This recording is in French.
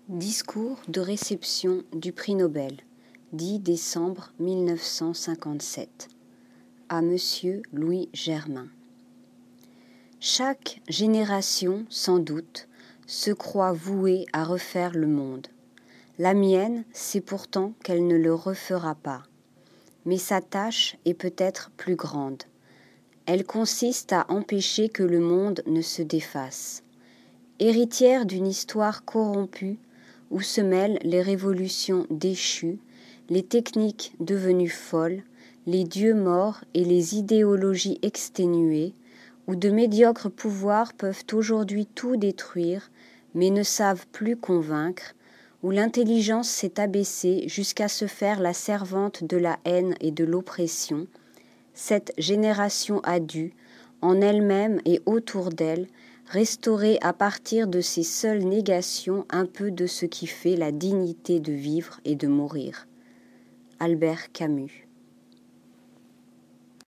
Discours de réception du prix Nobel, 10 décembre 1957, à Monsieur Louis Germain. Chaque génération, sans doute, se croit vouée à refaire le monde. La mienne sait pourtant qu'elle ne le refera pas. Mais sa tâche est peut-être plus grande. Elle consiste à empêcher que le monde ne se défasse. Héritière d'une histoire corrompue, où se mêlent les révolutions déchues, les techniques devenues folles, les dieux morts et les idéologies exténuées, où de médiocres pouvoirs peuvent aujourd'hui tout détruire, mais ne savent plus convaincre, où l'intelligence s'est abaissée jusqu'à se faire la servante de la haine et de l'oppression, cette génération a dû, en elle-même et autour d'elle, restaurer à partir de ces seules négations un peu de ce qui fait la dignité de vivre et de mourir. Albert Camus.